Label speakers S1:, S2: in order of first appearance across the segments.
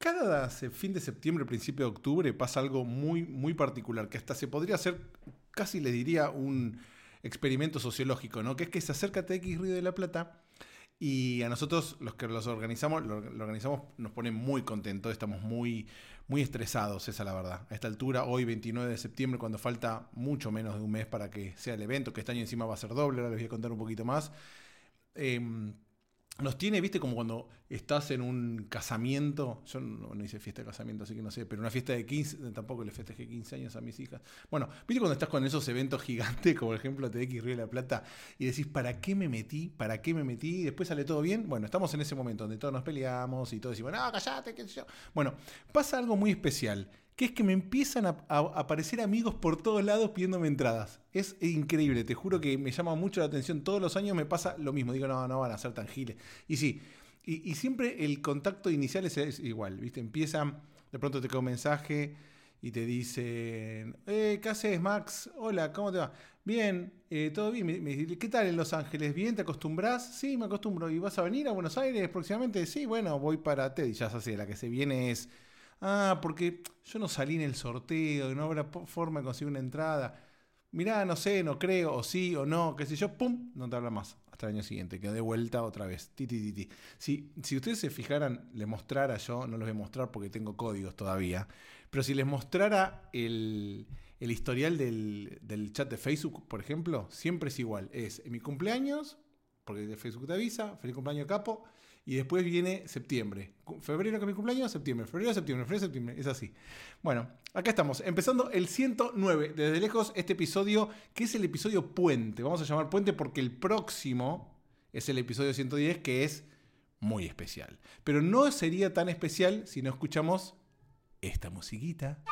S1: Cada fin de septiembre, principio de octubre, pasa algo muy, muy particular, que hasta se podría hacer, casi le diría, un experimento sociológico, ¿no? Que es que se acerca TX Río de la Plata y a nosotros, los que lo organizamos, nos pone muy contentos, estamos muy, muy estresados, esa es la verdad. A esta altura, hoy 29 de septiembre, cuando falta mucho menos de un mes para que sea el evento, que este año encima va a ser doble, ahora les voy a contar un poquito más. Nos tiene, viste, como cuando estás en un casamiento. Yo no hice fiesta de casamiento, así que no sé, pero una fiesta de 15, tampoco le festejé 15 años a mis hijas. Bueno, viste cuando estás con esos eventos gigantes, como por ejemplo TX Río de la Plata, y decís, ¿para qué me metí? ¿Para qué me metí? Y después sale todo bien. Bueno, estamos en ese momento donde todos nos peleamos y todos decimos, no, callate, qué sé yo. Bueno, pasa algo muy especial, que es que me empiezan a aparecer amigos por todos lados pidiéndome entradas. Es increíble, te juro que me llama mucho la atención. Todos los años me pasa lo mismo. Digo, no van a ser tan giles. Y sí, y siempre el contacto inicial es igual, ¿viste? Empiezan, de pronto te queda un mensaje y te dicen, ¿qué haces, Max? Hola, ¿cómo te va? Bien, todo bien. ¿Qué tal en Los Ángeles? ¿Bien? ¿Te acostumbras? Sí, me acostumbro. ¿Y vas a venir a Buenos Aires próximamente? Sí, bueno, voy para TED. Y ya se la que se viene es... porque yo no salí en el sorteo, no habrá forma de conseguir una entrada. Mirá, no sé, no creo, o sí, o no, qué sé yo, pum, no te habla más. Hasta el año siguiente, quedó de vuelta otra vez. Si ustedes se fijaran, les mostrara yo, no los voy a mostrar porque tengo códigos todavía, pero si les mostrara el historial del chat de Facebook, por ejemplo, siempre es igual. Es en mi cumpleaños, porque de Facebook te avisa, feliz cumpleaños Capo. Y después viene septiembre. Febrero que es mi cumpleaños, septiembre. Febrero, septiembre. Es así. Bueno, acá estamos. Empezando el 109. Desde lejos, este episodio, que es el episodio puente. Vamos a llamar puente porque el próximo es el episodio 110, que es muy especial. Pero no sería tan especial si no escuchamos esta musiquita.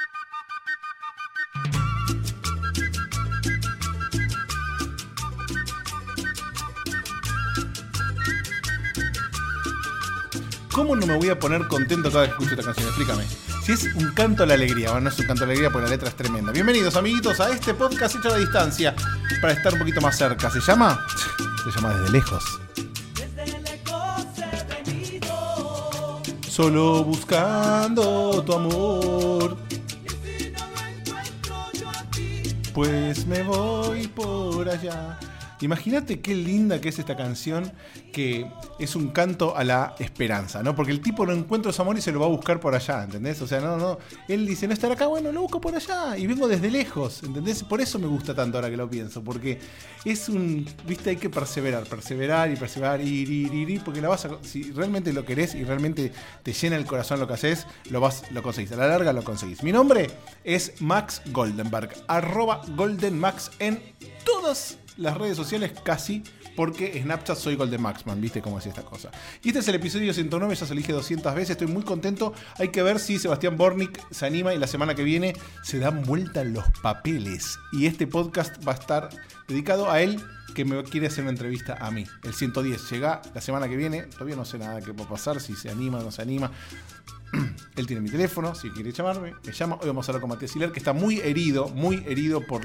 S1: ¿Cómo no me voy a poner contento cada vez que escucho esta canción? Explícame. Si es un canto a la alegría, bueno, no es un canto a la alegría porque la letra es tremenda. Bienvenidos, amiguitos, a este podcast hecho a la distancia para estar un poquito más cerca. ¿Se llama? Se llama Desde Lejos.
S2: Desde lejos he venido,
S1: Solo buscando tu amor,
S2: y si no lo encuentro yo a ti,
S1: pues me voy por allá. Imagínate qué linda que es esta canción, que es un canto a la esperanza, ¿no? Porque el tipo no encuentra su amor y se lo va a buscar por allá, ¿entendés? O sea, no. Él dice, no estará acá, bueno, lo busco por allá y vengo desde lejos, ¿entendés? Por eso me gusta tanto ahora que lo pienso, porque es viste, hay que perseverar, ir, porque si realmente lo querés y realmente te llena el corazón lo que haces, lo conseguís. A la larga lo conseguís. Mi nombre es Max Goldenberg, @GoldenMax en todas las redes sociales casi, porque Snapchat soy Golden Maxman, ¿viste cómo es esta cosa? Y este es el episodio 109, ya se lo dije 200 veces, estoy muy contento. Hay que ver si Sebastián Bornik se anima y la semana que viene se dan vuelta los papeles. Y este podcast va a estar dedicado a él, que me quiere hacer una entrevista a mí. El 110 llega la semana que viene, todavía no sé nada qué va a pasar, si se anima o no se anima. Él tiene mi teléfono, si quiere llamarme, me llama. Hoy vamos a hablar con Matías Hilar, que está muy herido por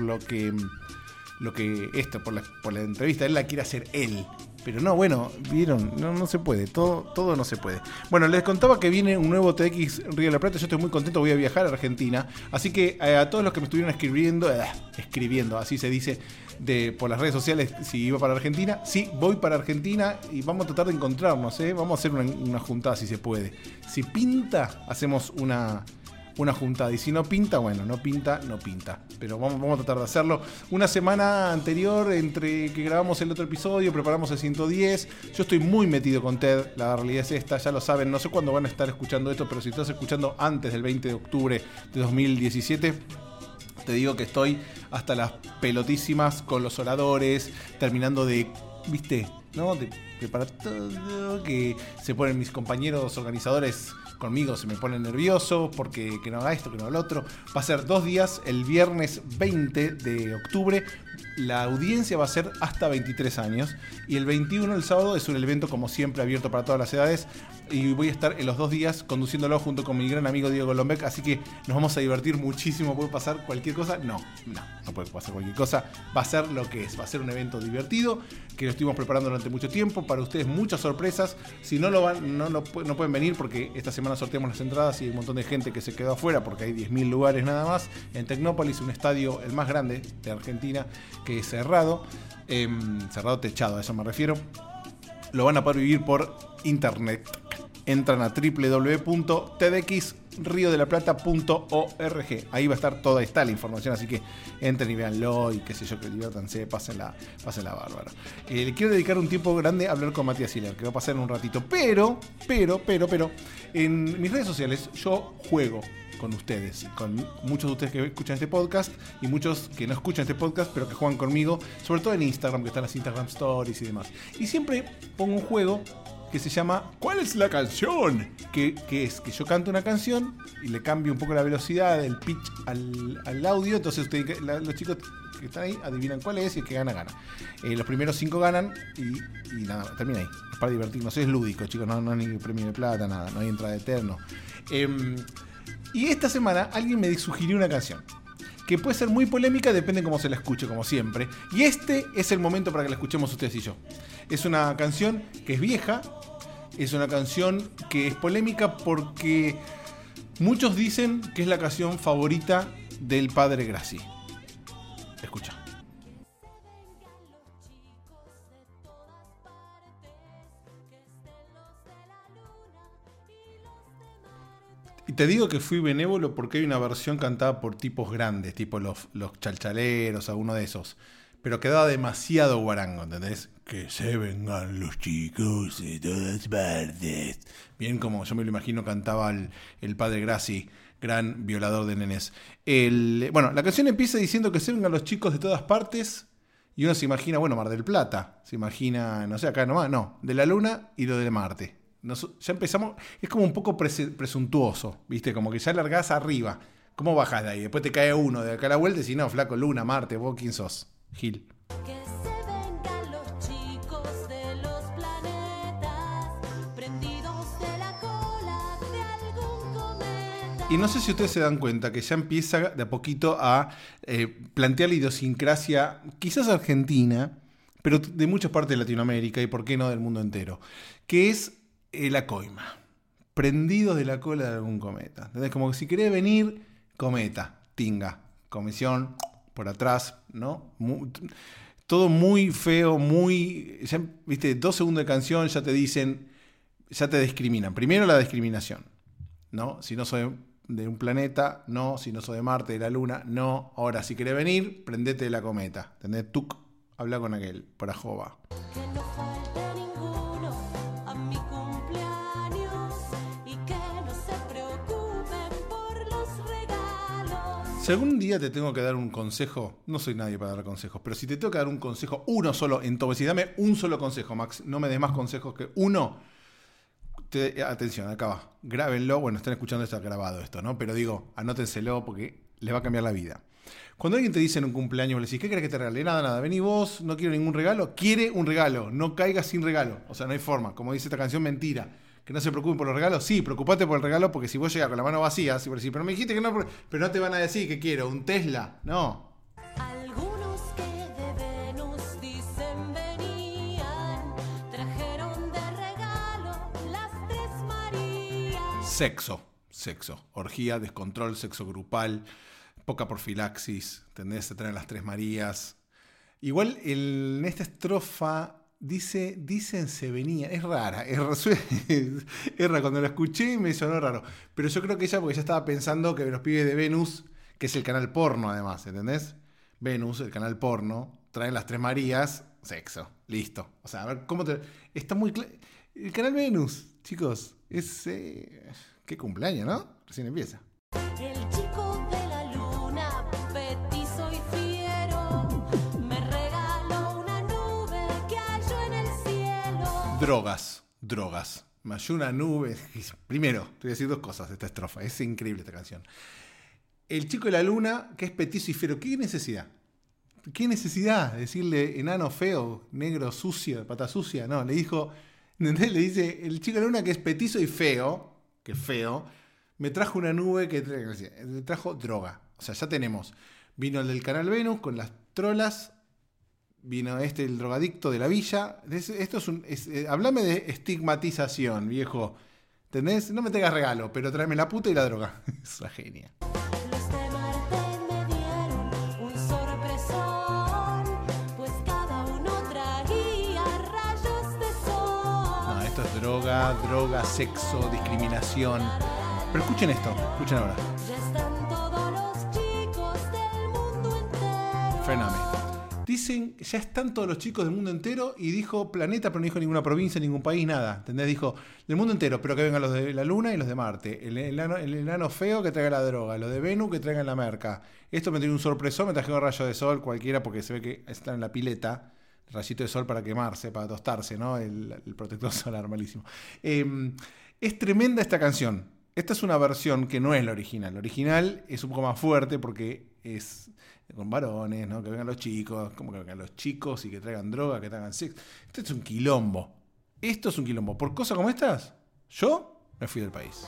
S1: por la entrevista. Él la quiere hacer él, pero no, bueno, vieron, no se puede, todo no se puede. Bueno, les contaba que viene un nuevo TX Río de la Plata. Yo estoy muy contento, voy a viajar a Argentina, así que a todos los que me estuvieron escribiendo, así se dice, por las redes sociales, si iba para Argentina, sí, voy para Argentina y vamos a tratar de encontrarnos, vamos a hacer una juntada si se puede. Si pinta, hacemos una juntada, y si no pinta, bueno, no pinta. Pero vamos a tratar de hacerlo. Una semana anterior, entre que grabamos el otro episodio, preparamos el 110. Yo estoy muy metido con TED, la realidad es esta, ya lo saben. No sé cuándo van a estar escuchando esto, pero si estás escuchando antes del 20 de octubre de 2017, te digo que estoy hasta las pelotísimas con los oradores, terminando de, ¿viste? ¿No? De preparar todo, que se ponen mis compañeros organizadores conmigo, se me ponen nervioso porque que no haga esto, que no haga lo otro. Va a ser 2 días, el viernes 20 de octubre, la audiencia va a ser hasta 23 años, y el 21, el sábado, es un evento como siempre abierto para todas las edades, y voy a estar en los 2 días conduciéndolo junto con mi gran amigo Diego Golombek, así que nos vamos a divertir muchísimo. ¿Puede pasar cualquier cosa? No puede pasar cualquier cosa, va a ser lo que es, va a ser un evento divertido, que lo estuvimos preparando durante mucho tiempo, para ustedes muchas sorpresas. Si no no pueden venir porque esta semana sorteamos las entradas y hay un montón de gente que se quedó afuera porque hay 10.000 lugares nada más en Tecnópolis, un estadio el más grande de Argentina, que es cerrado, cerrado techado, a eso me refiero. Lo van a poder vivir por internet. Entran a www.tdxriodelaplata.org. Ahí va a estar toda la información, así que entren y véanlo y qué sé yo, que diviértanse, pásenla bárbaro. Le quiero dedicar un tiempo grande a hablar con Matías Hiller, que va a pasar en un ratito, pero en mis redes sociales yo juego con ustedes, con muchos de ustedes que escuchan este podcast y muchos que no escuchan este podcast pero que juegan conmigo, sobre todo en Instagram, que están las Instagram Stories y demás. Y siempre pongo un juego que se llama ¿Cuál es la canción? Que es que yo canto una canción y le cambio un poco la velocidad, el pitch al audio. Entonces los chicos que están ahí adivinan cuál es y el que gana. Los primeros 5 ganan y nada, termina ahí. Es para divertirnos, es lúdico, chicos, no hay ni premio de plata, nada, no hay entrada eterno. Y esta semana alguien me sugirió una canción que puede ser muy polémica, depende de cómo se la escuche, como siempre. Y este es el momento para que la escuchemos ustedes y yo. Es una canción que es vieja, es una canción que es polémica porque muchos dicen que es la canción favorita del padre Grassi. Escucha. Y te digo que fui benévolo porque hay una versión cantada por tipos grandes, tipo los chalchaleros, alguno de esos. Pero quedaba demasiado guarango, ¿entendés? Que se vengan los chicos de todas partes. Bien como yo me lo imagino cantaba el padre Grassi, gran violador de nenes. Bueno, la canción empieza diciendo que se vengan los chicos de todas partes. Y uno se imagina, bueno, Mar del Plata. Se imagina, no sé, acá nomás, no. De la Luna y lo de Marte. Ya empezamos, es como un poco presuntuoso, ¿viste? Como que ya largás arriba. ¿Cómo bajás de ahí? Después te cae uno de acá a la vuelta y si no, flaco, Luna, Marte, vos quién sos. Gil.
S2: Que se vengan los chicos de los planetas, prendidos de la cola de algún cometa.
S1: Y no sé si ustedes se dan cuenta que ya empieza de a poquito a plantear la idiosincrasia, quizás argentina, pero de muchas partes de Latinoamérica y por qué no del mundo entero, que es la coima. Prendidos de la cola de algún cometa. Entonces, como que si querés venir, cometa, tinga, comisión, por atrás, ¿no? Todo muy feo, ya, viste, 2 segundos de canción ya te dicen, ya te discriminan. Primero la discriminación, ¿no? Si no soy de un planeta, no. Si no soy de Marte, de la Luna, no. Ahora, si querés venir, prendete de la cometa. ¿Entendés? Tuc, habla con aquel, por ajoba.
S2: Que no falte ninguno a mi cumpleaños y que no se preocupen por los regalos.
S1: Si algún día te tengo que dar un consejo, no soy nadie para dar consejos, pero si te tengo que dar un consejo, uno solo en todo, si dame un solo consejo, Max, no me des más consejos que uno. Atención, acá va, grábenlo, bueno, están escuchando esto grabado esto, ¿no? Pero digo, anótenselo porque les va a cambiar la vida. Cuando alguien te dice en un cumpleaños, le decís, ¿qué querés que te regale? Nada, vení vos, no quiero ningún regalo. Quiere un regalo, no caigas sin regalo. O sea, no hay forma, como dice esta canción, mentira. Que no se preocupen por los regalos. Sí, preocupate por el regalo porque si vos llegas con la mano vacía, si vos decís, pero me dijiste que no, pero no te van a decir que quiero, un Tesla. No.
S2: Algunos que de Venus dicen venían, trajeron de regalo las 3 Marías.
S1: Sexo. Orgía, descontrol, sexo grupal, poca profilaxis, ¿entendés? Se traen las 3 Marías. Igual en esta estrofa dicen se venía. Es rara. Es rara. Cuando la escuché me sonó raro. Pero yo creo que ella, porque ya estaba pensando que los pibes de Venus, que es el canal porno además, ¿entendés? Venus, el canal porno, traen las 3 Marías, sexo. Listo. O sea, a ver cómo te... Está muy claro. El canal Venus, chicos, es... qué cumpleaños, ¿no? Recién empieza.
S2: El chico de la luna, petizo y fiero, me regaló una nube que halló en el cielo.
S1: Drogas. Me halló una nube. Primero, te voy a decir 2 cosas de esta estrofa. Es increíble esta canción. El chico de la luna, que es petizo y fiero. ¿Qué necesidad? ¿Qué necesidad de decirle enano feo, negro sucio, pata sucia? No, le dijo, ¿entendés? Le dice, el chico de la luna que es petizo y feo, que es feo, me trajo una nube que me trajo droga. O sea, ya tenemos. Vino el del canal Venus con las trolas vino el drogadicto de la villa. Esto hablame de estigmatización, viejo. ¿Entendés? No me tengas regalo, pero tráeme la puta y la droga. Es una genia.
S2: Los de Marte me dieron un sorpresón, pues cada uno traía rayos de sol.
S1: No, esto es droga, sexo, discriminación. Pero escuchen esto, escuchen ahora.
S2: Ya están todos los chicos del mundo entero.
S1: Frename. Dicen, ya están todos los chicos del mundo entero y dijo planeta, pero no dijo ninguna provincia, ningún país, nada. ¿Entendés? Dijo del mundo entero, pero que vengan los de la Luna y los de Marte. El enano feo que traiga la droga, los de Venus que traigan la merca. Esto me tiene un sorpresón, me trajeron rayo de sol cualquiera porque se ve que están en la pileta. Rayito de sol para quemarse, para tostarse, ¿no? El protector solar, malísimo. Es tremenda esta canción. Esta es una versión que no es la original. La original es un poco más fuerte porque es con varones, ¿no? Que vengan los chicos, como que vengan los chicos y que traigan droga, que traigan sexo. Esto es un quilombo. Esto es un quilombo. Por cosas como estas, yo me fui del país.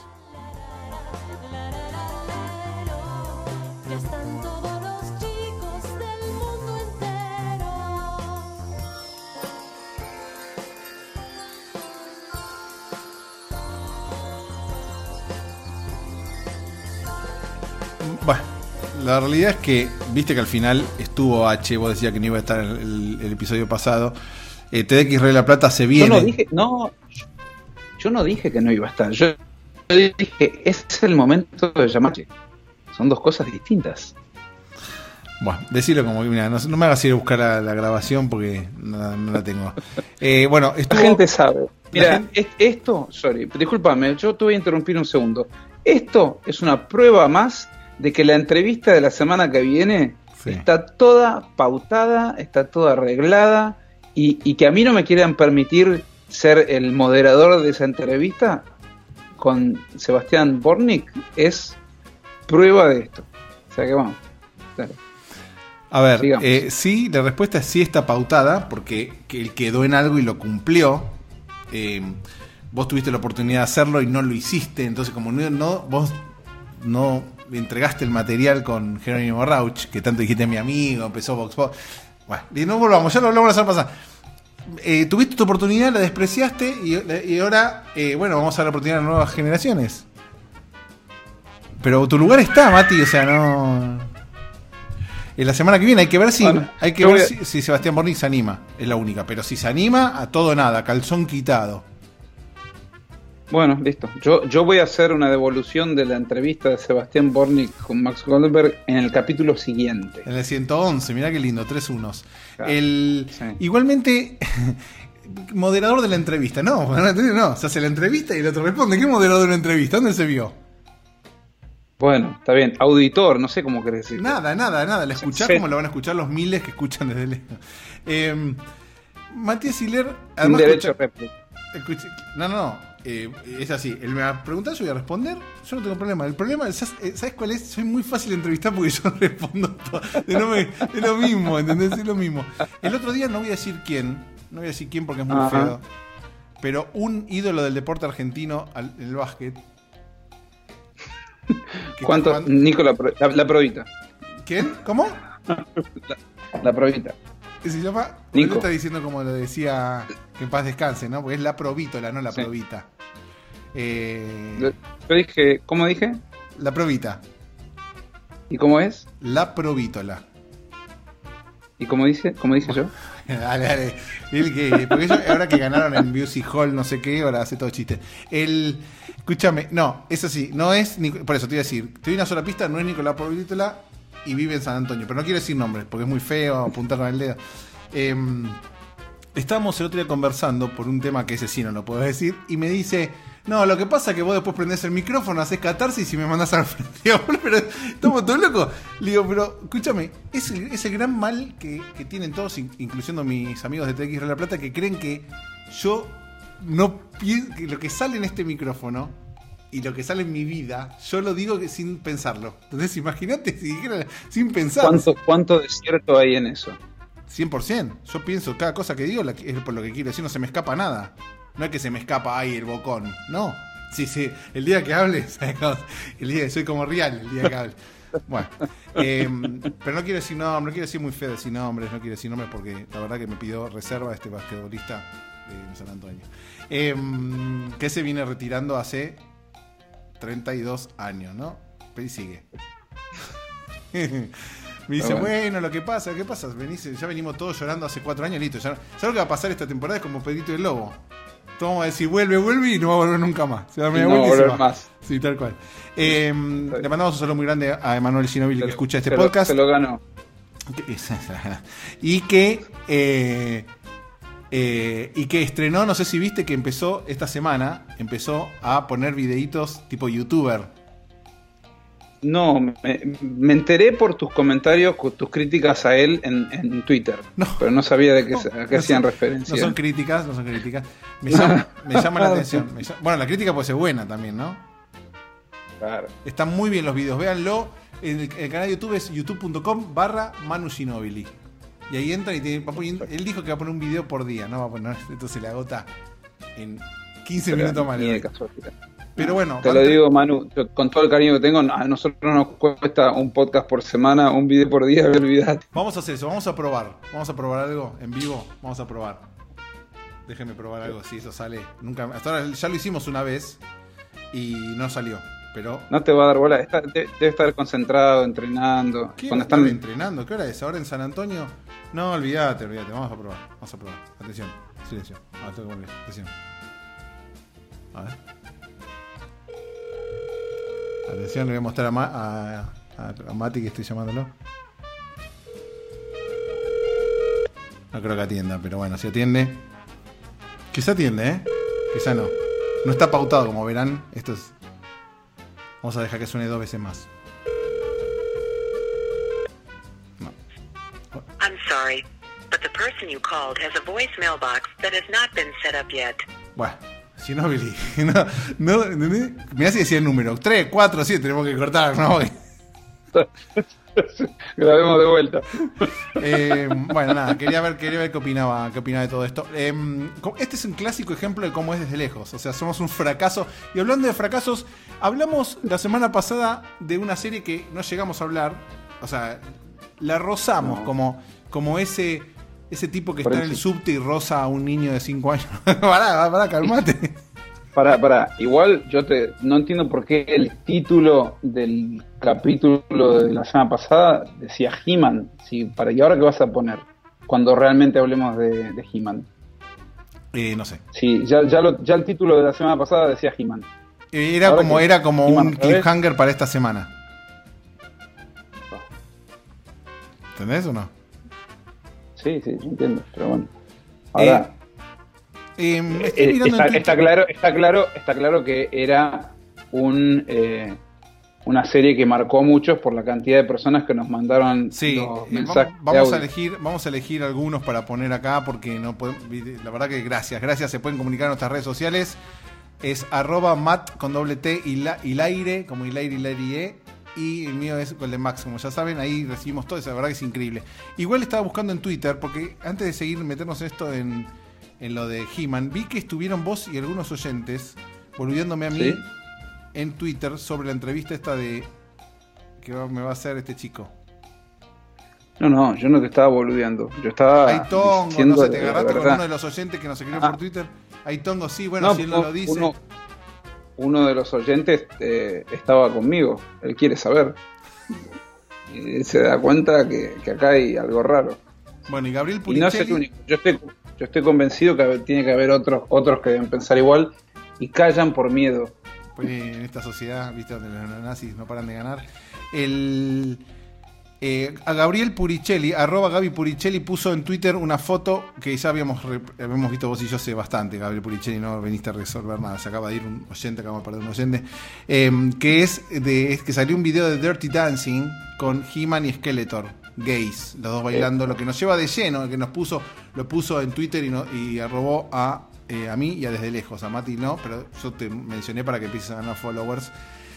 S2: Ya están todos los chicos del mundo entero.
S1: Bueno, la realidad es que, viste que al final estuvo H, vos decías que no iba a estar el episodio pasado. TDX Rey de la Plata se viene.
S3: Yo no dije que no iba a estar. Yo dije, es el momento de llamar. Son dos cosas distintas.
S1: Bueno, decirlo como que, mira, no me hagas ir a buscar la grabación porque no la tengo. Bueno,
S3: la gente sabe. Mira, esto, discúlpame, yo te voy a interrumpir un segundo. Esto es una prueba más de que la entrevista de la semana que viene está toda pautada, está toda arreglada y que a mí no me quieran permitir ser el moderador de esa entrevista con Sebastián Bornik es prueba de esto. O sea que vamos. Dale.
S1: A ver, sí, la respuesta es sí está pautada porque él quedó en algo y lo cumplió. Vos tuviste la oportunidad de hacerlo y no lo hiciste, entonces como vos no entregaste el material con Jerónimo Rauch, que tanto dijiste mi amigo, empezó Vox Pop. Bueno, y no volvamos, ya lo hablamos la semana pasada. Tuviste tu oportunidad, la despreciaste y ahora, bueno, vamos a dar la oportunidad a nuevas generaciones. Pero tu lugar está, Mati, o sea, no. En la semana que viene hay que ver si Sebastián Bornik se anima, es la única. Pero si se anima, a todo nada, calzón quitado.
S3: Bueno, listo. Yo voy a hacer una devolución de la entrevista de Sebastián Bornik con Max Goldberg en el capítulo siguiente.
S1: En el 111, mirá qué lindo, 3 unos.
S3: Claro, sí.
S1: Igualmente, moderador de la entrevista. No, se hace la entrevista y el otro responde. ¿Qué moderador de una entrevista? ¿Dónde se vio?
S3: Bueno, está bien. Auditor, no sé cómo querés decir.
S1: Nada. La escuchás como lo van a escuchar los miles que escuchan desde lejos. Matías Hiller...
S3: Sin derecho a réplica.
S1: Es así. Él me va a preguntar, yo voy a responder. Yo no tengo problema. El problema, ¿sabes cuál es? Soy muy fácil de entrevistar porque yo respondo todo. Es lo mismo, ¿entendés? Es lo mismo. El otro día no voy a decir quién porque es muy feo. Pero un ídolo del deporte argentino en el básquet.
S3: ¿Cuánto? Nico, la probita.
S1: ¿Quién? ¿Cómo?
S3: La probita.
S1: Se llama.
S3: Nico.
S1: Él está diciendo como lo decía, que en paz descanse, ¿no? Porque es la provítola, no la probita.
S3: Yo dije, ¿cómo dije?
S1: La probita.
S3: ¿Y cómo es?
S1: La provítola.
S3: ¿Y cómo dice yo?
S1: Dale. Porque ellos, ahora que ganaron en Music Hall, no sé qué, ahora hace todo chiste. Escúchame, no, es así, no es. Por eso te iba a decir, te doy una sola pista, no es Nicolás Provítola y vive en San Antonio. Pero no quiero decir nombres, porque es muy feo apuntar con el dedo. Estábamos el otro día conversando por un tema que ese sí no lo puedo decir, y me dice. No, lo que pasa es que vos después prendés el micrófono, haces catarsis y me mandás al frente. Digo, pero estamos todos locos. Le digo, pero escúchame, es el gran mal que tienen todos, incluyendo mis amigos de TX de La Plata, que creen que yo no pienso que lo que sale en este micrófono y lo que sale en mi vida, yo lo digo sin pensarlo. Entonces, imagínate si dijera sin pensar.
S3: ¿Cuánto de cierto hay en eso?
S1: 100%. Yo pienso, cada cosa que digo es por lo que quiero decir, no se me escapa nada. No es que se me escapa ahí el bocón, no. Sí, el día que hable, soy como real el día que hable. Bueno, pero no quiero decir nombres, no quiero decir muy feo decir nombres, no quiero decir nombres porque la verdad que me pidió reserva este basquetbolista de San Antonio. Que se viene retirando hace 32 años, ¿no? Pero y sigue. Me dice, bueno, lo que pasa, ¿qué pasa? Ya venimos todos llorando hace 4 años, listo. Ya lo que va a pasar esta temporada es como Pedrito y el Lobo. Todos vamos a decir, vuelve y no va a volver nunca más. Se va a
S3: volver más.
S1: Sí, tal cual. Le mandamos un saludo muy grande a Emanuel Ginóbili que escucha este podcast.
S3: Se lo ganó.
S1: Y que estrenó, no sé si viste que empezó esta semana, a poner videitos tipo youtuber.
S3: No, me enteré por tus comentarios, tus críticas a él en Twitter. No, pero no sabía de qué hacían referencia.
S1: No son críticas. Me llama la atención. Bueno, la crítica puede ser buena también, ¿no?
S3: Claro.
S1: Están muy bien los videos, véanlo. El canal de YouTube es youtube.com/Manu Ginóbili. Y ahí entran y él dijo que va a poner un video por día, ¿no? Va a poner, entonces le agota en 15 minutos más. Pero bueno,
S3: te lo digo, Manu, yo, con todo el cariño que tengo, a nosotros nos cuesta un podcast por semana, un video por día, olvidate.
S1: Vamos a hacer eso, vamos a probar algo en vivo, vamos a probar. Déjenme probar algo, si eso sale. Hasta ahora ya lo hicimos una vez y no salió, pero...
S3: No te va a dar bola, debe estar concentrado, entrenando.
S1: ¿Qué cuando están entrenando? ¿Qué hora es? ¿Ahora en San Antonio? No, olvídate, vamos a probar. Atención, silencio. Atención. A ver. Atención, le voy a mostrar a Mati que estoy llamándolo. No creo que atienda, pero bueno, si atiende. Quizá atiende, ¿eh? Quizá no. No está pautado, como verán. Esto es... Vamos a dejar que suene 2 veces más. No.
S4: I'm sorry, but the person you called has a voicemail box that has not been set up yet.
S1: Bueno. Ginóbili, no, mirá si decía el número 3, 4, 7, tenemos que cortar, ¿no?
S3: Grabemos de vuelta.
S1: Bueno, nada, quería ver qué opinaba de todo esto. Este es un clásico ejemplo de cómo es desde lejos. O sea, somos un fracaso. Y hablando de fracasos, hablamos la semana pasada de una serie que no llegamos a hablar. O sea, la rozamos como ese tipo que está en el subte y roza a un niño de 5 años. Pará, calmate.
S3: Pará. Igual yo no entiendo por qué el título del capítulo de la semana pasada decía He-Man. ¿Y ahora qué vas a poner? Cuando realmente hablemos de He-Man.
S1: No sé.
S3: Sí, ya el título de la semana pasada decía He-Man.
S1: Era como un cliffhanger para esta semana. ¿Entendés o no?
S3: Sí, entiendo, pero bueno. Ahora está claro que era una serie que marcó a muchos por la cantidad de personas que nos mandaron los mensajes.
S1: Vamos a elegir algunos para poner acá porque no podemos, la verdad que gracias, se pueden comunicar en nuestras redes sociales. Es @Matt con doble T y Laire, como Hilaire. Y el mío es con el de Max, como ya saben, ahí recibimos todo eso, la verdad que es increíble. Igual estaba buscando en Twitter, porque antes de seguir meternos esto en lo de He-Man, vi que estuvieron vos y algunos oyentes volviéndome a mí en Twitter sobre la entrevista esta de que me va a hacer este chico.
S3: No, yo no te estaba boludeando. Yo estaba
S1: Hay tongo, no sé, te agarraste con uno de los oyentes que nos escribió por Twitter. Hay tongo, sí, bueno, si él no lo dice...
S3: Uno de los oyentes estaba conmigo, él quiere saber. Y se da cuenta que acá hay algo raro.
S1: Bueno, y Gabriel Purichelli... Y no es el único.
S3: Yo estoy convencido que tiene que haber otros que deben pensar igual y callan por miedo.
S1: Pues en esta sociedad, viste, donde los nazis no paran de ganar. A Gabriel Purichelli, @Gaby Purichelli, puso en Twitter una foto que ya habíamos visto vos y yo hace bastante. Gabriel Purichelli, no veniste a resolver nada, se acaba de ir un oyente, acabamos de perder un oyente, que es que salió un video de Dirty Dancing con He-Man y Skeletor, gays, los dos bailando, lo que nos lleva de lleno, que lo puso en Twitter y arrobó a mí y a Desde Lejos, a Mati no, pero yo te mencioné para que empieces a ganar followers.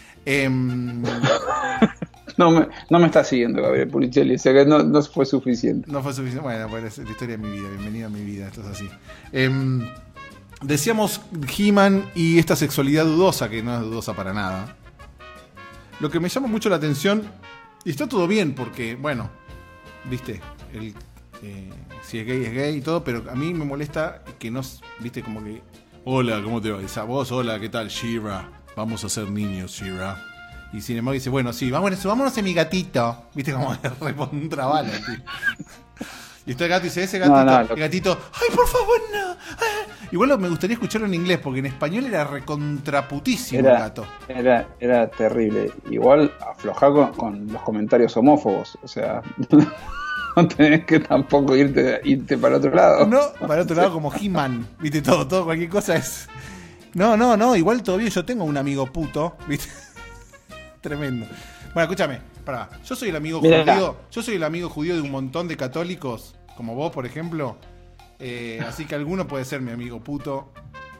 S3: No me está siguiendo Gabriel Purichelli, o sea que no fue suficiente.
S1: No fue suficiente, bueno, pues es la historia de mi vida, bienvenido a mi vida, esto es así. Decíamos He-Man y esta sexualidad dudosa, que no es dudosa para nada. Lo que me llama mucho la atención Y está todo bien porque, bueno, viste, si es gay y todo, pero a mí me molesta que no, viste, como que, hola, ¿cómo te va? Esa voz, hola, ¿qué tal? Shira, vamos a ser niños, Shira. Y sin embargo dice, bueno, sí, vámonos a mi gatito. Viste, como de recontrabala, tío. Y está el gato y dice, ese gatito, el gatito, ay, por favor, no. Igual me gustaría escucharlo en inglés, porque en español era recontraputísimo el gato.
S3: Era terrible. Igual aflojá con los comentarios homófobos. O sea, no tenés que tampoco irte para otro lado.
S1: No, para otro lado como He-Man. Viste, todo, cualquier cosa es... No, igual todavía yo tengo un amigo puto, viste. Tremendo. Bueno, escúchame, pará. Yo soy el amigo judío de un montón de católicos, como vos, por ejemplo. Así que alguno puede ser mi amigo puto.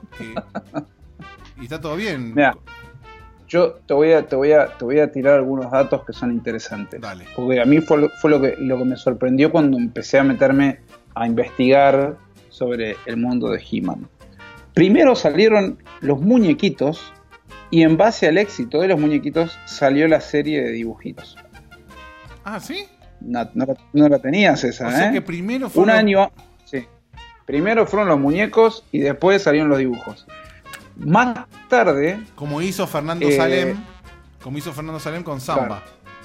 S1: Y está todo bien.
S3: Mirá, yo te voy a tirar algunos datos que son interesantes.
S1: Dale.
S3: Porque a mí fue lo que me sorprendió cuando empecé a meterme a investigar sobre el mundo de He-Man. Primero salieron los muñequitos. Y en base al éxito de los muñequitos salió la serie de dibujitos.
S1: Ah, ¿sí?
S3: No la tenías esa,
S1: o sea que primero fue
S3: sí. Primero fueron los muñecos y después salieron los dibujos. Más tarde...
S1: Como hizo Fernando Salem con Samba.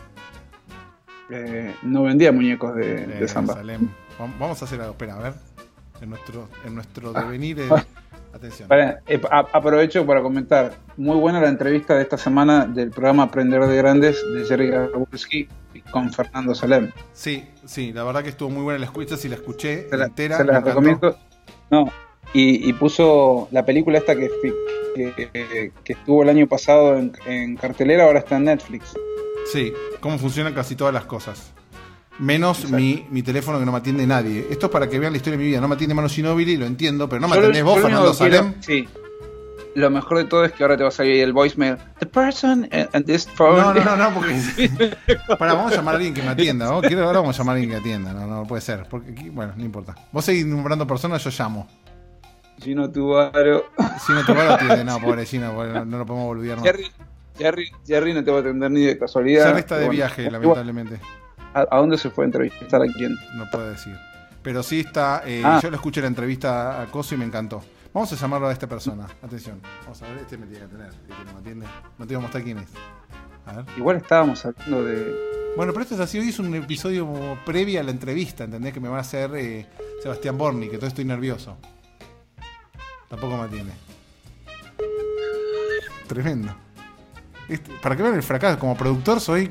S3: Claro. No vendía muñecos de Samba.
S1: Salem. Vamos a hacer algo, espera, a ver. En nuestro devenir... Atención.
S3: Aprovecho para comentar. Muy buena la entrevista de esta semana del programa Aprender de Grandes de Jerry Grabowski con Fernando Salem.
S1: Sí, la verdad que estuvo muy buena la escucha, si la escuché entera.
S3: Se la recomiendo. No, y puso la película esta que estuvo el año pasado en cartelera, ahora está en Netflix.
S1: Sí, cómo funcionan casi todas las cosas. Menos mi teléfono que no me atiende nadie. Esto es para que vean la historia de mi vida. No me atiende Manu Ginóbili, lo entiendo, pero no me atendés vos, Fernando Salem.
S3: Sí. Lo mejor de todo es que ahora te va a salir el voicemail. The person and this phone.
S1: No, porque... vamos a llamar a alguien que me atienda, ¿no? Ahora vamos a llamar a alguien que atienda. No puede ser. Porque, bueno, no importa. Vos seguís nombrando personas, yo llamo.
S3: Gino Tubaro.
S1: Gino Tubaro atiende. No, pobre Gino, no lo podemos olvidar más.
S3: Jerry no te va a atender ni de casualidad.
S1: Jerry está de viaje, lamentablemente.
S3: ¿A dónde se fue a entrevistar a quién?
S1: No puedo decir. Pero sí está... Yo le escuché la entrevista a Coso y me encantó. Vamos a llamarlo a esta persona. Atención. Vamos a ver, este me tiene que tener. Este no me atiende. No te voy a mostrar quién es. A ver.
S3: Igual estábamos hablando de...
S1: Bueno, pero esto es así. Hoy es un episodio previo a la entrevista, ¿entendés? Que me va a hacer Sebastián Borni, que todo estoy nervioso. Tampoco me atiende. Tremendo. Para que vean el fracaso, como productor soy...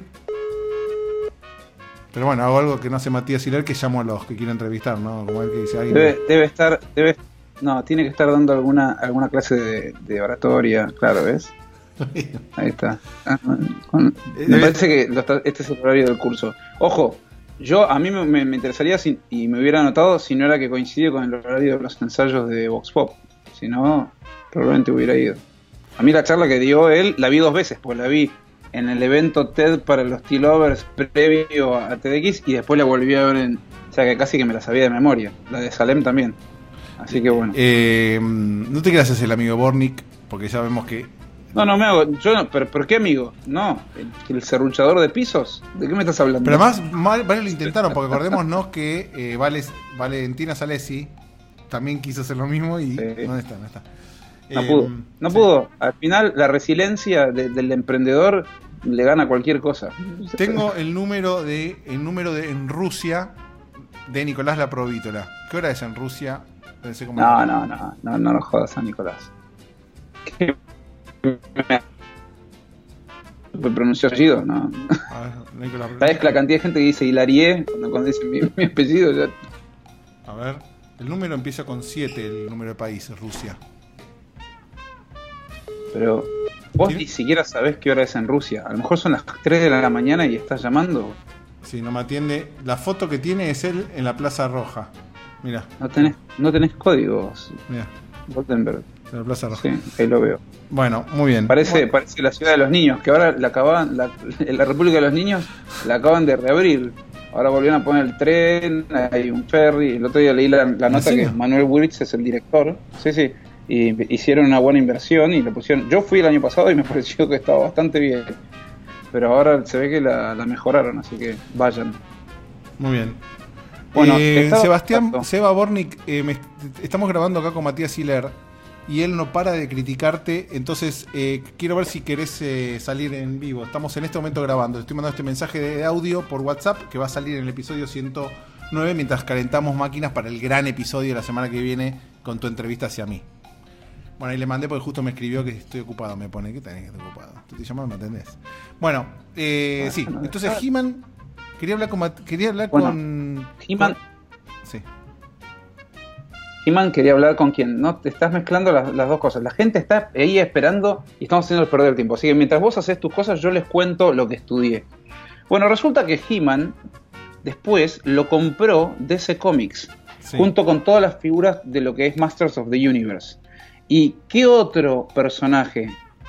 S1: Pero bueno, hago algo que no hace Matías Hilar, que llamo a los que quiero entrevistar, ¿no? Como el que dice alguien.
S3: Tiene que estar dando alguna clase de oratoria, claro, ¿ves? Ahí está. Me parece que este es el horario del curso. Ojo, a mí me interesaría y me hubiera notado si no era que coincide con el horario de los ensayos de Vox Pop. Si no, probablemente hubiera ido. A mí la charla que dio él la vi 2 veces, pues la vi en el evento TED para los T-Lovers previo a TEDx y después la volví a ver o sea que casi que me la sabía de memoria. La de Salem también. Así que bueno.
S1: No te creas el amigo Bornik, porque ya vemos que...
S3: No me hago... ¿Pero qué amigo? No, el serruchador de pisos. ¿De qué me estás hablando?
S1: Pero además, varios lo intentaron, porque acordémonos que Valentina Salesi también quiso hacer lo mismo y... Sí. ¿Dónde está?
S3: No pudo. Al final, la resiliencia del emprendedor le gana cualquier cosa.
S1: Tengo el número en Rusia de Nicolás Laprovítola. ¿Qué hora es en Rusia?
S3: No lo jodas a Nicolás. ¿Qué? ¿Pronunció apellido? No. ¿Sabes la cantidad de gente que dice Hilarie cuando dice mi apellido? Ya...
S1: A ver, el número empieza con 7, el número de países, Rusia.
S3: Pero vos ni siquiera sabés qué hora es en Rusia. A lo mejor son las 3 de la mañana y estás llamando.
S1: Sí, no me atiende. La foto que tiene es él en la Plaza Roja. Mira.
S3: No tenés códigos.
S1: Mira.
S3: Gothenburg.
S1: En la Plaza Roja.
S3: Sí, ahí lo veo.
S1: Bueno, muy bien.
S3: Parece la ciudad de los niños, que ahora la República de los Niños la acaban de reabrir. Ahora volvieron a poner el tren, hay un ferry. El otro día leí la nota que Manuel Wilks es el director. Sí. Y hicieron una buena inversión y le pusieron... Yo fui el año pasado y me pareció que estaba bastante bien. pero ahora se ve que la mejoraron, así que vayan.
S1: Muy bien.
S3: Bueno,
S1: Seba Bornik, estamos grabando acá con Matías Hiler y él no para de criticarte, entonces quiero ver si querés salir en vivo. Estamos en este momento grabando, estoy mandando este mensaje de audio por WhatsApp que va a salir en el episodio 109 mientras calentamos máquinas para el gran episodio de la semana que viene con tu entrevista hacia mí. Bueno, ahí le mandé porque justo me escribió que estoy ocupado, me pone, ¿qué tenés que estar ocupado? Tú te llamas, ¿me atendés? Bueno, sí, entonces He-Man, quería hablar con
S3: He-Man.
S1: Sí.
S3: He-Man quería hablar con quién, ¿no? Te estás mezclando las dos cosas. La gente está ahí esperando y estamos haciendo perder el tiempo. Así que mientras vos haces tus cosas, yo les cuento lo que estudié. Bueno, resulta que He-Man después lo compró DC Comics, sí, junto con todas las figuras de lo que es Masters of the Universe. ¿Y qué otros personajes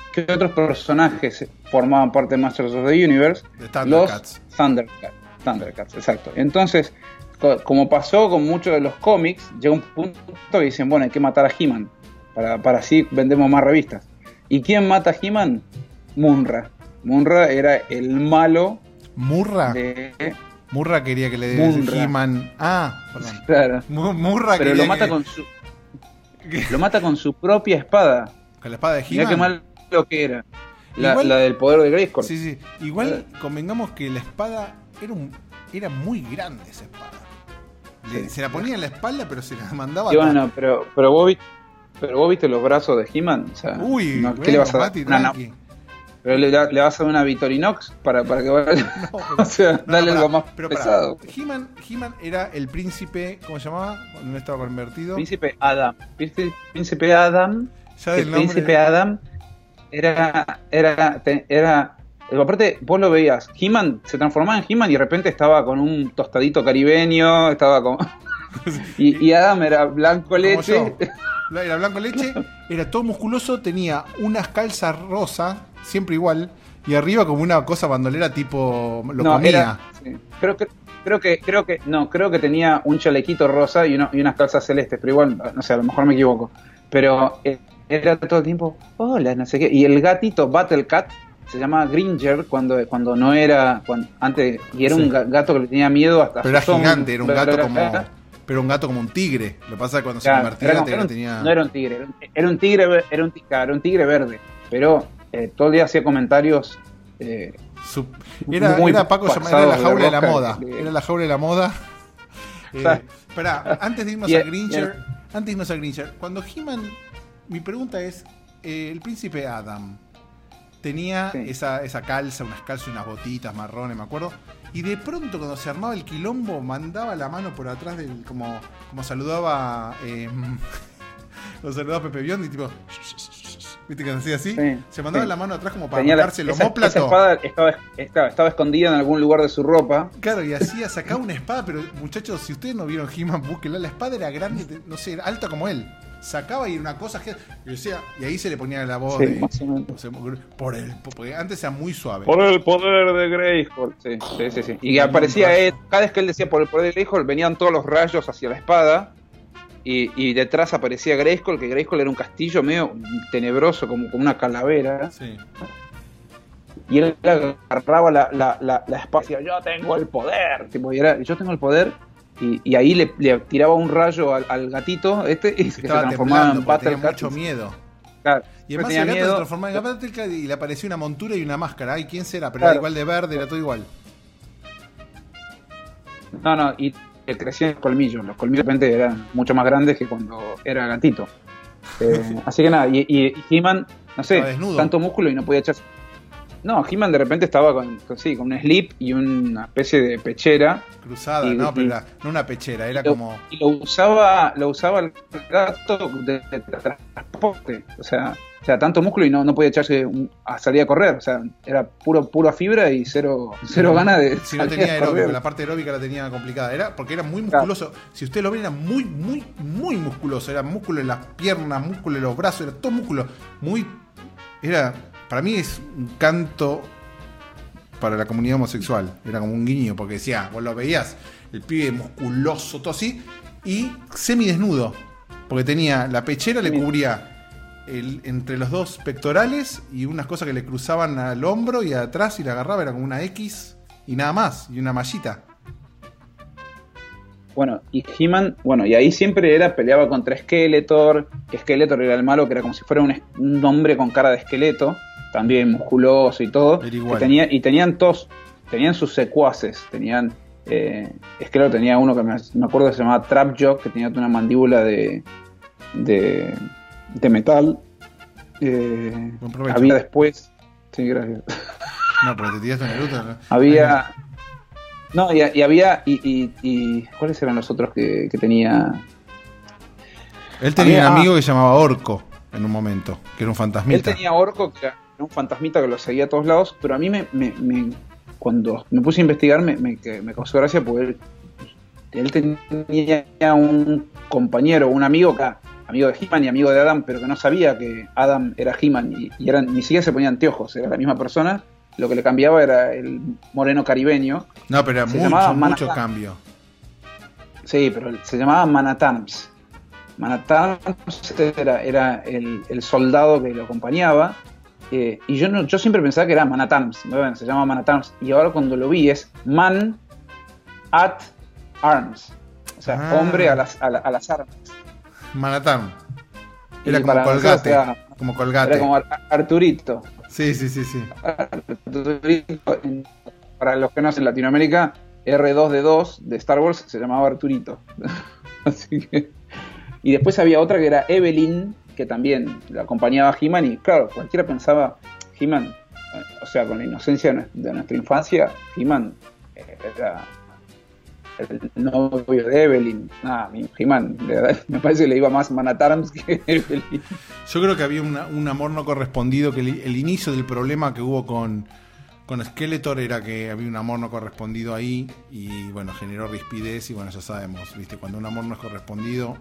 S3: formaban parte de Masters of the Universe?
S1: Thundercats.
S3: Los Thundercats, exacto. Entonces, como pasó con muchos de los cómics, llega un punto que dicen, bueno, hay que matar a He-Man, para así vendemos más revistas. ¿Y quién mata a He-Man? Munra. Munra era el malo.
S1: ¿Murra? Murra quería que le dé He-Man. Ah, perdón.
S3: Claro.
S1: Murra
S3: pero
S1: quería
S3: lo mata lo mata con su propia espada.
S1: ¿Con la espada de He-Man?
S3: Mirá qué malo que era. La del poder de Grayskull.
S1: Sí. Igual convengamos que la espada era muy grande, esa espada. Sí. Se la ponía en la espalda, pero se la mandaba.
S3: Sí, bueno, pero vos viste los brazos de He-Man. O sea,
S1: uy,
S3: no, ¿qué le vas a dar? Pero le vas a dar una Victorinox para que vaya. O sea, dale algo más pesado.
S1: He-Man era el príncipe, ¿cómo se llamaba? Cuando no estaba convertido.
S3: Príncipe Adam. Príncipe Adam.
S1: Ya del
S3: nombre. Príncipe Adam era. Aparte, vos lo veías. He-Man se transformaba en He-Man y de repente estaba con un tostadito caribeño. Estaba con. y Adam era blanco leche.
S1: Era blanco leche, era todo musculoso, tenía unas calzas rosas, siempre igual, y arriba como una cosa bandolera tipo comía.
S3: Sí. Creo que tenía un chalequito rosa y unas calzas celestes, pero igual, no sé, a lo mejor me equivoco. Pero era todo el tiempo, hola, no sé qué. Y el gatito Battle Cat se llamaba Gringer cuando no era antes, y era un gato que le tenía miedo hasta.
S1: Pero era gigante, era un gato como. Pero un gato como un tigre. Lo que pasa es que cuando se convertía tenía.
S3: No era un tigre, era un tigre verde. Pero todo el día hacía comentarios.
S1: Era Paco llamado, era la jaula de la moda. Era la jaula de la moda. Esperá, antes de irnos a Gringer, cuando He-Man, mi pregunta es, el príncipe Adam tenía esa calza, unas calzas y unas botitas marrones, me acuerdo. Y de pronto cuando se armaba el quilombo mandaba la mano por atrás del como saludaba Pepe Biondi, tipo viste que hacía así, se mandaba la mano atrás como para buscarse el omóplato.
S3: Esa espada estaba escondida en algún lugar de su ropa.
S1: Claro, y sacaba una espada, pero muchachos, si ustedes no vieron He-Man, búsquenla, la espada era grande, no sé, era alta como él. Sacaba y una cosa que decía, y ahí se le ponía la voz porque antes era muy suave.
S3: Por el poder de Grayskull. Sí. Y aparecía cada vez que él decía por el poder de Grayskull, venían todos los rayos hacia la espada. Y detrás aparecía Grayskull, que Grayskull era un castillo medio tenebroso, como una calavera.
S1: Sí.
S3: Y él agarraba la espada y decía, yo tengo el poder. Yo tengo el poder. Y ahí le tiraba un rayo al gatito y se transformaba en Battle Cat.
S1: Mucho miedo.
S3: Claro,
S1: y además el gato se transformaba en Battle Cat y le aparecía una montura y una máscara. Ay, ¿quién será? Pero era igual de verde, era todo igual.
S3: No, y le crecían los colmillos. Los colmillos de repente eran mucho más grandes que cuando era gatito. Así que nada, y He-Man, no sé, tanto músculo y no podía echarse. No, He-Man de repente estaba con un slip y una especie de pechera.
S1: Cruzada, pero no una pechera, era como.
S3: Y lo usaba el gato de transporte. O sea, tanto músculo y no podía echarse a salir a correr. O sea, era pura fibra y cero ganas de.
S1: Si no tenía aeróbico, la parte aeróbica la tenía complicada. Porque era muy musculoso. Claro. Si usted lo ve, era muy, muy, muy musculoso. Era músculo en las piernas, músculo en los brazos, era todo músculo. Para mí es un canto para la comunidad homosexual. Era como un guiño, porque decía, vos lo veías, el pibe musculoso, todo así, y semidesnudo. Porque tenía la pechera, le cubría entre los dos pectorales y unas cosas que le cruzaban al hombro y atrás y la agarraba, era como una X y nada más, y una mallita.
S3: Bueno, y He-Man, y ahí siempre peleaba contra Skeletor, que Skeletor era el malo, que era como si fuera un hombre con cara de esqueleto, también musculoso y todo. Y tenían sus secuaces, Skeletor tenía uno que me acuerdo que se llamaba Trapjaw, que tenía una mandíbula de metal. Había después... Sí, gracias.
S1: No, pero te tiraste una luta, ¿no?
S3: Había... No, y había... Y ¿cuáles eran los otros que tenía?
S1: Él tenía un amigo que se llamaba Orco en un momento, que era un fantasmita.
S3: Él tenía Orco, que era un fantasmita que lo seguía a todos lados, pero a mí cuando me puse a investigar me causó gracia porque él tenía un compañero, un amigo amigo de He-Man y amigo de Adam, pero que no sabía que Adam era He-Man y ni siquiera se ponía anteojos, era la misma persona. Lo que le cambiaba era el moreno caribeño.
S1: No, pero era mucho cambio. Sí,
S3: pero se llamaba Manatams. Manatams era el soldado que lo acompañaba. Y yo siempre pensaba que era Manatams. ¿No? Se llama Manatams. Y ahora cuando lo vi es Man at Arms. O sea, hombre a las armas.
S1: Manatán. Era como Colgate. Como Colgate.
S3: Era como Arturito.
S1: Sí.
S3: Para los que no hacen Latinoamérica, R2D2 de Star Wars se llamaba Arturito. Así que... Y después había otra que era Evelyn, que también la acompañaba a He-Man. Y claro, cualquiera pensaba, He-Man, o sea, con la inocencia de nuestra infancia, He-Man era el novio de Evelyn. He-Man, me parece que le iba más Manatarms que Evelyn.
S1: Yo creo que había un amor no correspondido, que el inicio del problema que hubo con Skeletor era que había un amor no correspondido ahí y bueno, generó rispidez y bueno, ya sabemos, ¿viste? Cuando un amor no es correspondido.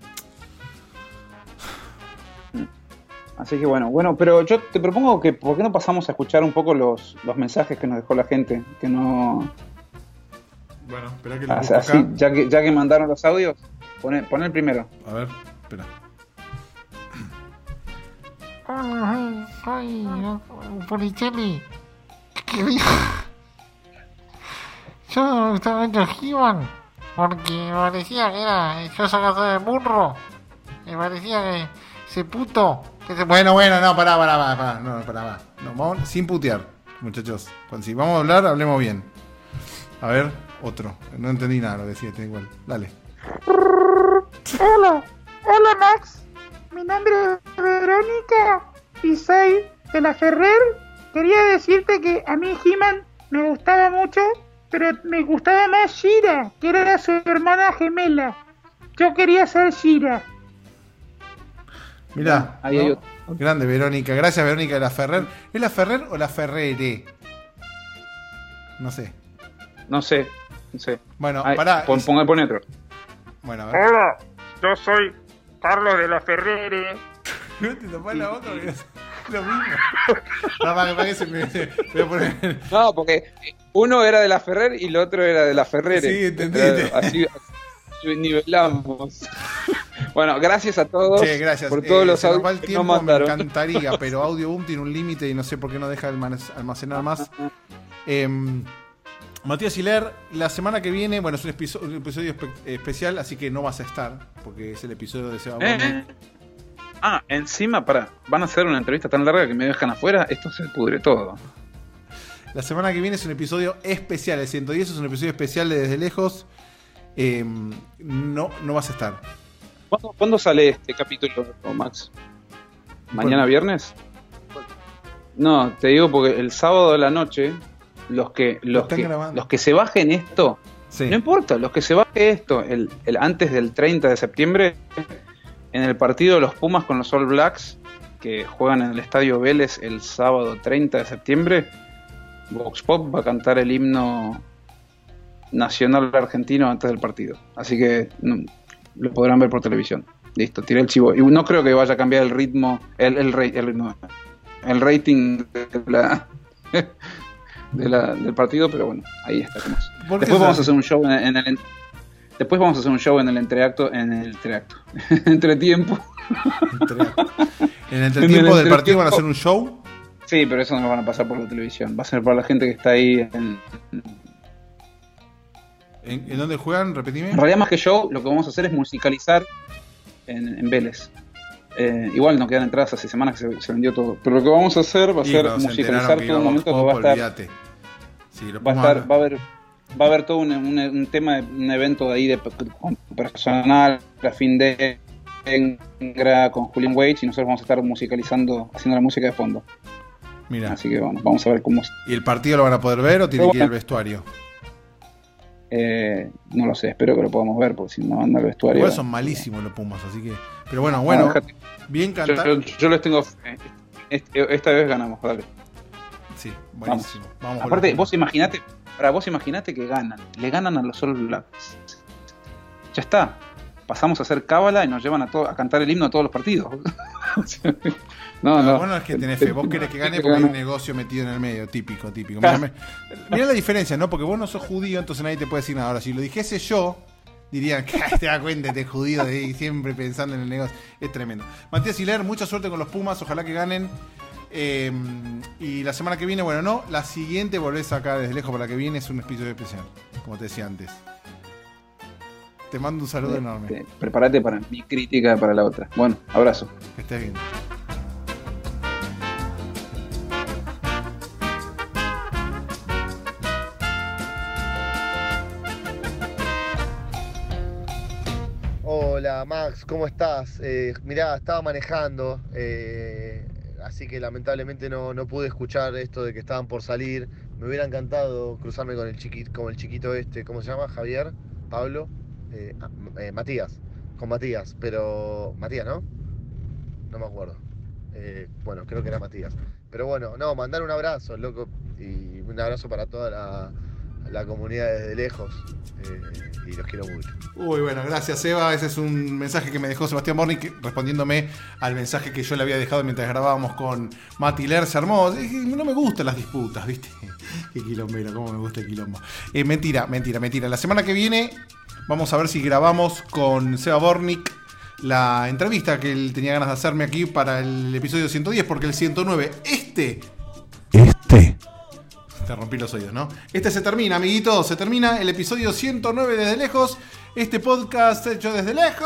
S3: Así que bueno, pero yo te propongo que ¿por qué no pasamos a escuchar un poco los mensajes que nos dejó la gente? Que no...
S1: Bueno, espera que lo busco
S3: así,
S1: acá.
S3: Ya que mandaron los audios, pon el primero.
S1: A ver, espera.
S5: Soy Policelli. ¿Qué dijo? Yo me gustaba mucho He-Man porque me parecía que era yo sacado de burro. Me parecía que ese puto.
S1: Bueno, no, pará. No, vamos sin putear, muchachos. Si vamos a hablar, hablemos bien. A ver, otro. No entendí nada lo que decía, igual. Dale.
S5: Hola Max. Mi nombre es Verónica y soy de la Ferrer. Quería decirte que a mí He-Man me gustaba mucho, pero me gustaba más She-Ra, que era su hermana gemela. Yo quería ser She-Ra.
S1: Mirá, ¿no? Grande Verónica. Gracias Verónica de la Ferrer. ¿Es la Ferrer o la Ferrere? No sé. Bueno, pará.
S3: Pon otro.
S1: Bueno, a ver.
S5: Hola, yo soy Carlos de la Ferrere.
S1: No te tapás la boca porque es lo mismo. No, para que se me voy a poner...
S3: No, porque uno era de la Ferrer y el otro era de la Ferrere.
S1: Sí, entendí.
S3: Así nivelamos. Bueno, gracias a todos por todos los audios que nos mandaron.
S1: Me encantaría, pero Audioboom tiene un límite y no sé por qué no deja almacenar más. Matías Hiler, la semana que viene, bueno, es un episodio especial, así que no vas a estar, porque es el episodio de Seba Borne.
S3: Encima, van a hacer una entrevista tan larga que me dejan afuera, esto se pudre todo.
S1: La semana que viene es un episodio especial, el 110 es un episodio especial de Desde Lejos. No vas a estar.
S3: ¿Cuándo sale este capítulo, Max? ¿Mañana viernes? No, te digo porque el sábado de la noche, los que se bajen esto, sí. No importa, los que se bajen esto, el antes del 30 de septiembre, en el partido de los Pumas con los All Blacks, que juegan en el Estadio Vélez el sábado 30 de septiembre, Vox Pop va a cantar el himno nacional argentino antes del partido. Así que lo podrán ver por televisión. Listo, tiré el chivo. Y no creo que vaya a cambiar el ritmo, el rating del partido, pero bueno, ahí está. Después vamos a hacer un show en el entretiempo.
S1: En el entretiempo del partido van a hacer un show.
S3: Sí, pero eso no lo van a pasar por la televisión. Va a ser para la gente que está ahí
S1: ¿En dónde juegan? Repetime.
S3: En realidad, más que show, lo que vamos a hacer es musicalizar en Vélez. Igual no quedan entradas, hace semanas que se vendió todo. Pero lo que vamos a hacer va a ser musicalizar todo un momento que va a estar.
S1: Sí,
S3: va a haber todo un tema, un evento de ahí de personal, a fin de con Julian Wage, y nosotros vamos a estar musicalizando, haciendo la música de fondo.
S1: Mira.
S3: Así que bueno, vamos a ver cómo.
S1: ¿Y el partido lo van a poder ver o tiene que ir al vestuario?
S3: No lo sé, espero que lo podamos ver, porque si no anda al vestuario.
S1: Igual son malísimos los Pumas, así que. Pero bueno, bien cantado.
S3: Yo les tengo. Esta vez ganamos, dale.
S1: Sí, buenísimo. Vamos
S3: aparte, vos imaginate que ganan. Le ganan a los All Blacks. Ya está. Pasamos a hacer cábala y nos llevan a cantar el himno a todos los partidos.
S1: No. Bueno, es que tenés fe. Vos querés que gane porque hay un negocio metido en el medio. Típico. Mirá la diferencia, ¿no? Porque vos no sos judío, entonces nadie te puede decir nada. Ahora, si lo dijese yo, dirían que te das cuenta, este judío de ahí siempre pensando en el negocio. Es tremendo. Matías Hiler, mucha suerte con los Pumas. Ojalá que ganen. Y la semana que viene, la siguiente volvés acá desde lejos, para la que viene es un episodio especial, como te decía antes. Te mando un saludo enorme.
S3: Prepárate para mi crítica para la otra. Bueno, abrazo.
S1: Que estés bien.
S6: Hola Max, ¿cómo estás? Mirá, estaba manejando, así que lamentablemente no pude escuchar esto de que estaban por salir. Me hubiera encantado cruzarme con el chiquito este, ¿cómo se llama? Javier, Pablo, Matías, con Matías, pero Matías, ¿no? No me acuerdo. Bueno, creo que era Matías. Pero bueno, mandar un abrazo, loco, y un abrazo para toda la comunidad desde lejos, y los quiero mucho.
S1: Uy, bueno, gracias Eva. Ese es un mensaje que me dejó Sebastián Bornik respondiéndome al mensaje que yo le había dejado mientras grabábamos con Mati Ler. Se armó. No me gustan las disputas, ¿viste? Qué quilombero, cómo me gusta el quilombo. Mentira. La semana que viene vamos a ver si grabamos con Seba Bornik la entrevista que él tenía ganas de hacerme aquí para el episodio 110, porque el 109, te rompí los oídos, ¿no? Se termina, amiguitos. Se termina el episodio 109 desde lejos. Este podcast hecho desde lejos.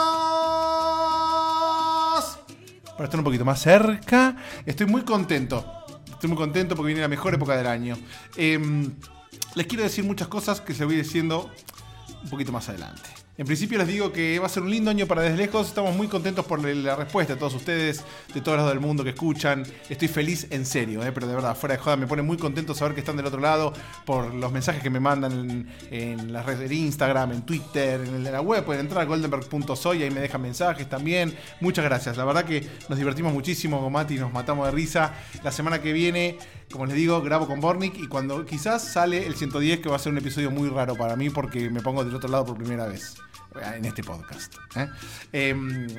S1: Para estar un poquito más cerca. Estoy muy contento porque viene la mejor época del año. Les quiero decir muchas cosas que se voy diciendo un poquito más adelante. En principio les digo que va a ser un lindo año para Desde Lejos. Estamos muy contentos por la respuesta de todos ustedes, de todos lados del mundo que escuchan. Estoy feliz en serio, pero de verdad, fuera de joda, me pone muy contento saber que están del otro lado, por los mensajes que me mandan en las redes de Instagram, en Twitter, en el de la web. Pueden entrar a goldenberg.soy y ahí me dejan mensajes también. Muchas gracias, la verdad que nos divertimos muchísimo con Mati, nos matamos de risa. La semana que viene, como les digo, grabo con Bornik, y cuando quizás sale el 110, que va a ser un episodio muy raro para mí porque me pongo del otro lado por primera vez en este podcast. ¿Qué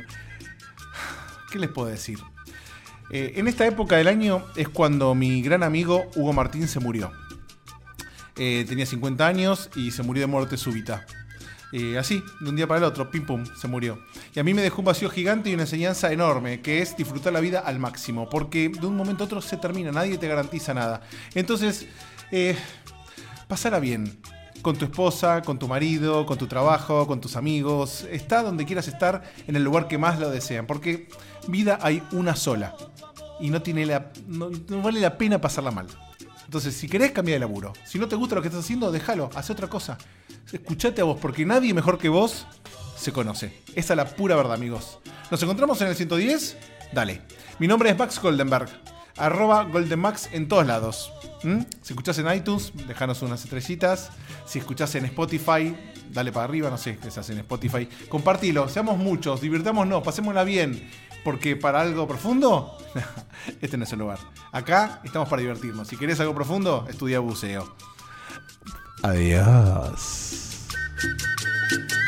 S1: les puedo decir? En esta época del año es cuando mi gran amigo Hugo Martín se murió. Tenía 50 años y se murió de muerte súbita. Así, de un día para el otro, pim pum, se murió. Y a mí me dejó un vacío gigante y una enseñanza enorme, que es disfrutar la vida al máximo, porque de un momento a otro se termina, nadie te garantiza nada. Entonces, pasará bien. Con tu esposa, con tu marido, con tu trabajo, con tus amigos. Está donde quieras estar, en el lugar que más lo desean. Porque vida hay una sola. Y no vale la pena pasarla mal. Entonces, si querés, cambia de laburo. Si no te gusta lo que estás haciendo, déjalo, haz otra cosa. Escuchate a vos, porque nadie mejor que vos se conoce. Esa es la pura verdad, amigos. ¿Nos encontramos en el 110? Dale. Mi nombre es Max Goldenberg. @GoldenMax en todos lados. Si escuchás en iTunes, dejanos unas estrellitas. Si escuchás en Spotify, dale para arriba, no sé qué se hace en Spotify. Compartilo, seamos muchos, divirtámonos, pasémosla bien. Porque para algo profundo, este no es el lugar. Acá estamos para divertirnos. Si querés algo profundo, estudia buceo. Adiós.